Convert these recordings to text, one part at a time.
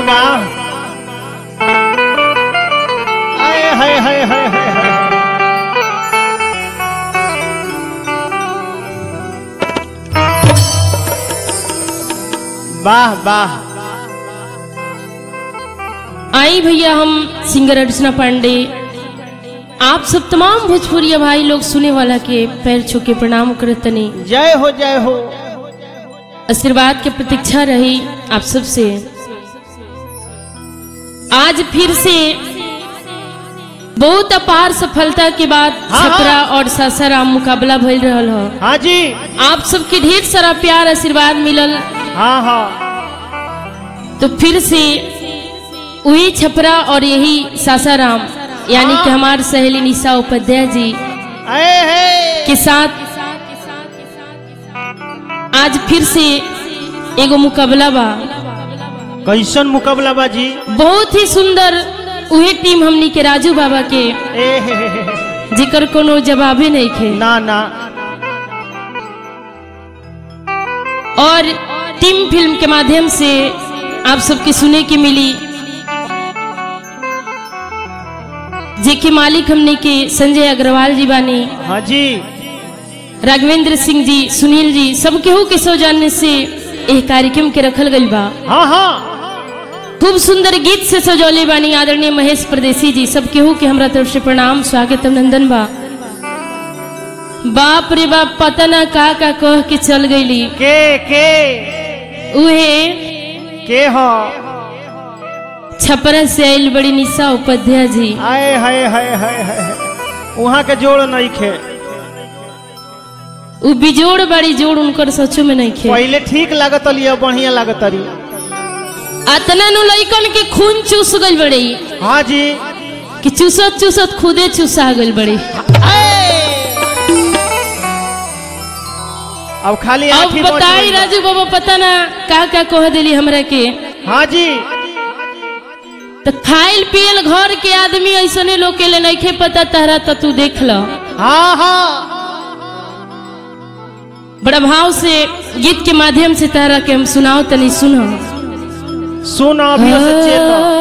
वाह हाय हाय हाय हाय हाय वाह वाह। आई भैया हम सिंगर अर्चना पांडे आप सब तमाम भोजपुरिया भाई लोग सुने वाला के पैर छू के प्रणाम करतनी। जय हो जय हो। आशीर्वाद की प्रतीक्षा रही आप सब से। आज फिर से बहुत अपार सफलता के बाद छपरा और सासाराम मुकाबला भइल रहल हो। हाँ जी। आप सबके ढेर सारा प्यार आशीर्वाद मिलल। हाँ हाँ। तो फिर से वही छपरा और यही सासाराम यानी कि हमारे सहेली निशा उपाध्याय जी के साथ आज फिर से एगो मुकाबला बा। कैसन मुकाबला बा जी? बहुत ही सुंदर। वही टीम हमनी के राजू बाबा के जिकर कोनो जवाबे नहीं खे ना ना। और टीम फिल्म के माध्यम से आप सबके सुने की मिली जेके मालिक हमने के संजय अग्रवाल जी बानी। हाँ जी। राघवेंद्र सिंह जी, सुनील जी, सब केहू के सौजन्य से एक कार्यक्रम के रखल गई बा। हाँ हाँ। खूब सुंदर गीत से सजौले बानी आदरणीय महेश परदेसी जी। सब केहू के हमरा तरफ से प्रणाम स्वागत अभिनंदन बा। बाप रे बाप पता ना का कह के चल गईली। के उहे के हो? छपरा से आयल बड़ी निशा उपाध्याय जी। आए हाय हाय हाय हाय। वहाँ के जोड़ नहीं खे। उ बिजोड़ बड़ी जोड़ उनकर सचो में नहीं खे। पहले ठीक लागत लिया, बढ़िया लागत रही। अतना नु लइकन के खून चूस गइल बड़ी। हाँ जी। कि चूसत चूसत खुदे चूसा गइल बड़ी। अब खाली अब बताई राजू बाबा पता ना का कह दिली हमरा के। हाँ जी। तो खाइल पियल घर के आदमी ऐसने लोग के ले नहीं पता तहरा तो तू देख लो। हाँ हाँ। बड़ा भाव से गीत के माध्यम से तहरा के हम सुनाओ तनी सुनो। सुनो अभी सच्चे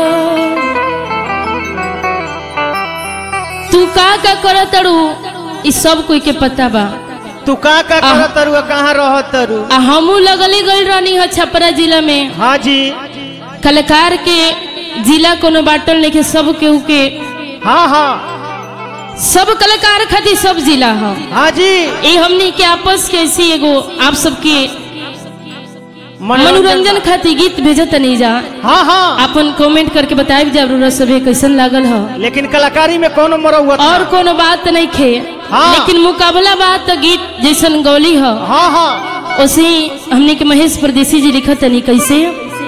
तू का करत तड़ू इस सब कोई के पता बा। तू का करत तरू कहाँ रहत तरू? हमू लगले गइल रहनी है छपरा जिला में। हाँ जी। कलाकार के जिला कोनो बाटल नहीं के सब केहू के। हाँ हाँ। सब कलाकार खातिर सब जिला है। हाँ जी। ये हमनी के आपस के ऐसी एगो आप सबके मनोरंजन खातिर गीत भेजत नहीं जा। हाँ हाँ। अपन कमेंट करके बताइब जरूर सभी कैसन लागल है। लेकिन कलाकारी में कोनो मरौआ और कोनो बात नहीं खे। हाँ। लेकिन मुकाबला बात तो गीत जैसन गौली है। हाँ हाँ। उसे हमने के महेश परदेसी जी लिखत नहीं कैसे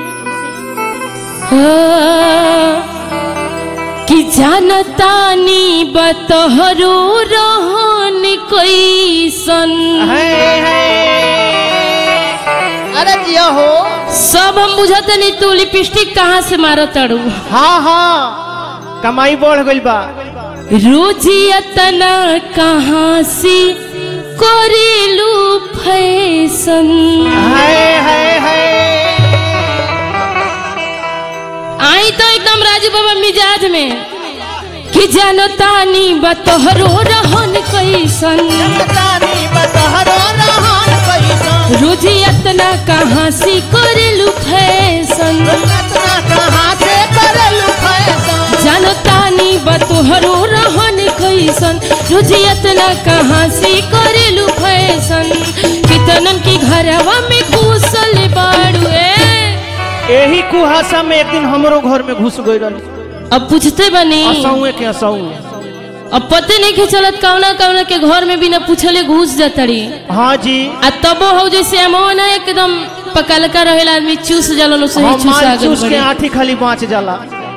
कि जानतानी बतहरो रहन कैसन। अरे जिया हो। सब हम बुझत नहीं तू लिपस्टिक कहाँ से मारत अड़ू। हाँ हाँ। कमाई बढ़ गई बा। रोजिया तना कहाँ से करेलू फैशन। हाय हाय हाय। आई तो एकदम राजू बाबा मिजाज में कि जानतानी बतहरो रहन कैसन। रोजी अतना कहाँ से करेलू फैशन। जानतानी बतहरो रहन कैसन। रोजी अतना कहाँ से करेलू फैशन। कितनन की घरवा में घुसल बाड़ू। यही कुहासा में एक दिन हमरो घर में घुस गई रही। अब पूछते बनी के असौ। अब पते नहीं के चलत कौना कौना के घर में बिना पूछले घुस जातड़ी। हाँ जी। आ तबो हो जैसे अमोना एकदम पकलका रहेला आदमी चूस जाला से ही चूसा गल चूस के आठी खाली बाँच जाला।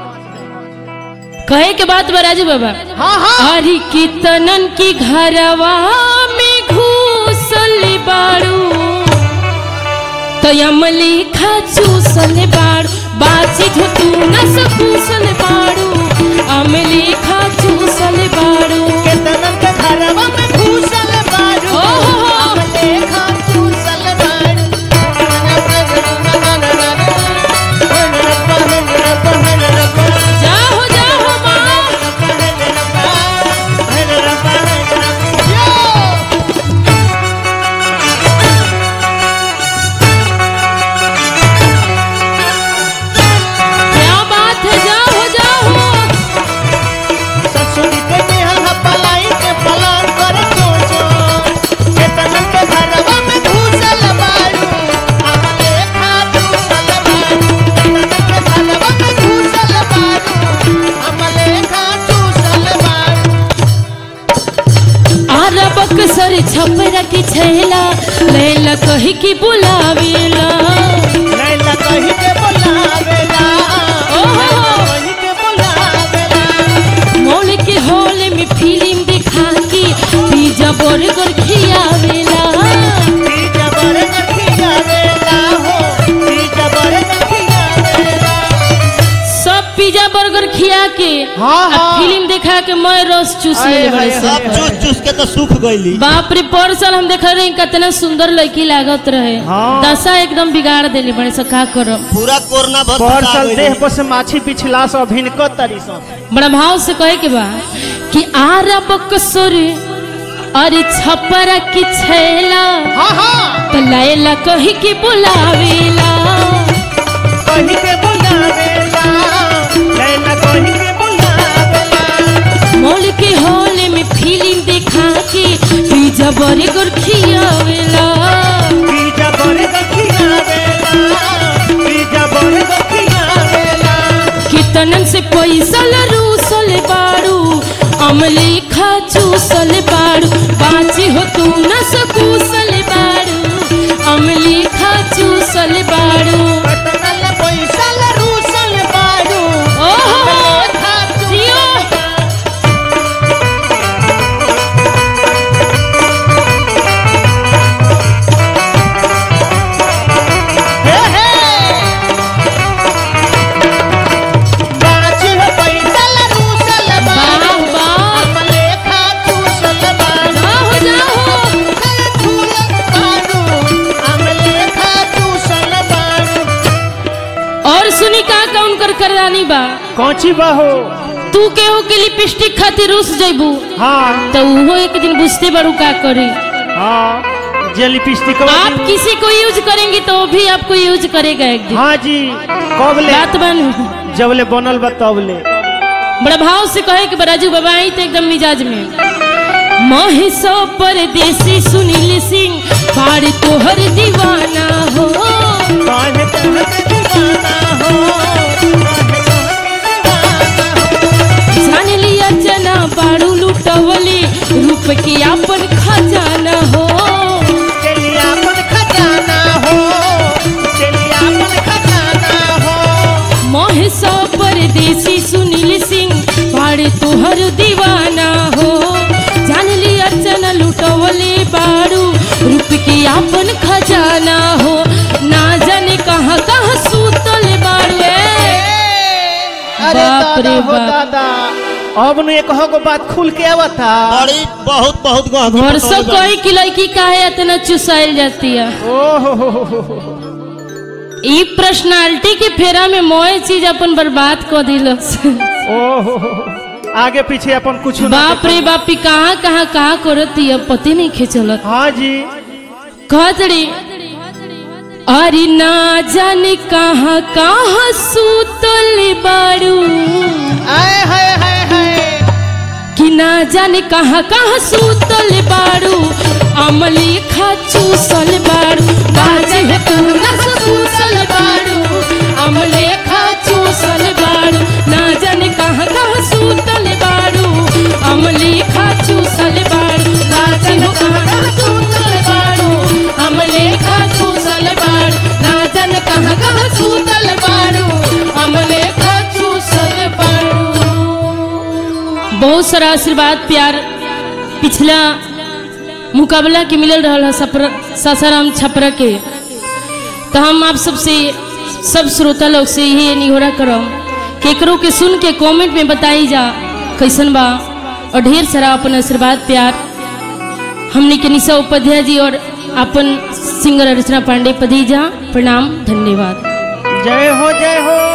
कहे के बात बा राजू बाबा। हाँ हाँ। अरे कितनन की घरवा में घुसल बाड़ू तो अमली खा चूसल बाड़ू। बाची जो तू न सकूसल बाड़ू अमली खा चूसल बाड़ू। कितनन के घरवा में घुसल बाड़ू अमली खा चूसल बाड़ू। छपरा की छैला लैला कही की बुलावेला लैला कही के बुलावेला कही के बुलावेला मॉल के हॉल में फिल्म दिखा के पिज्जा बर्गर खियावेला पिज्जा बर्गर खियावेला हो पिज्जा बर्गर खियावेला सब पिज्जा बर्गर खिया के हाँ, हाँ। फिल्म दिखा के मैं रस चूस ले बड़े से सब चूस चूस के तो सूख गईली। बाप रे पर साल हम देख रहे कितना सुंदर लड़की लागत रहे हाँ। दशा एकदम बिगाड़ देले बड़े से का करब पूरा कोरोना भर परसल देह पर से माछी पिछला सब भिनको तरी सब बड़ा भाव से कहे के बा कि आरा बकसुर अरे छपरा की छैला हाँ हाँ तो लैला कही के बुलावेला कही के बुलावेला लैला कही के बुलावेला मॉल के हॉल में फिल्म दिखा के पिज्जा बर्गर खियावेला पिज्जा बर्गर खियावेला पिज्जा बर्गर खियावेला कितनन से पैसा लरूसल बाड़ू अमले खा चूसल बाड़ू बाची हो तू न सकूसल बाड़ू अमले खा चूसल बाड़ू कतनल पैसा लरूसल बाड़ू ओहो खा जियो हे हे बाची हो पैसा लरूसल बाड़ू वाह वाह अमले खा चूसल बाड़ू जाओ जाओ अमले खा चूसल बाड़ू और सुनी का कौन कर करानी बा कौची बाहो तू केहू के लिपस्टिक खातिर रुस जइबू हाँ तो वो एक दिन बुझते बारू का करे हाँ जे लिपस्टिक आप किसी को यूज करेंगे तो वो भी आपको यूज करेगा एक दिन हाँ जी कब ले बात बन जबले बनल बा तब ले बड़ा भाव से कहे कि बराजू बाबा आई तो एकदम मिजाज में महेशो परदेसी सुनील सिंह बाड़ तोहर दीवाना हो काहे कहत दीवाना हो जान लिया जना बाड़ू लुटवली रूप के अपन खजाना हो चलिए अपन खजाना हो चलिए अपन खजाना हो महेशो परदेसी सुनील सिंह बाड़ तोहर दीवाना हो जान लिया जना लुटवली बाड़ू रूप के अपन खजाना हो ना जाने कहाँ कहाँ सूतल बाड़ू अरे बाप रे दादा हो बाप। दादा अब ने कहो बात खुल के आवता बड़ी बहुत बहुत गहरी वर्षों पटौनी बनी। कोई की लड़की काहे इतना चुसाइल जाती है ओहो ई पर्सनालिटी के फेरा में मोए चीज अपन बर्बाद कर दिलस ओहो आगे पीछे अपन कुछ ना बाप रे बाप ई कहाँ कहाँ कहाँ करती है पति नहीं खेचलत हाँ जी कहतड़ी अरे ना जाने कहाँ कहाँ सूतल बाड़ू आए हाय हाय हाय कि ना जाने कहाँ कहाँ सूतल बाड़ू अमली खा चूसल बाड़ू बाजे है कहाँ से चूसल बाड़ू अमले खा चूसल बाड़ू ना जाने कहाँ कहाँ सूतल बाड़ू अमली खा चूसल बाड़ू बाजे है कहाँ सूतल बाड़ू अमले खा चूसल बाड़ू ना जाने कहाँ कहाँ सूतल बाड़ू अमले खा चूसल बाड़ू। बहुत सारा आशीर्वाद प्यार पिछला मुकाबला के मिलल रहा सासाराम छपरा के तो हम आप सबसे सब श्रोता लोग से यही निहोरा करम केकरो के सुन के कमेंट में बताई जा कैसन बा और ढेर सारा अपन आशीर्वाद प्यार हमने के निशा उपाध्याय जी और अपन सिंगर अर्चना पांडे पदीजा प्रणाम धन्यवाद। जय हो जय हो।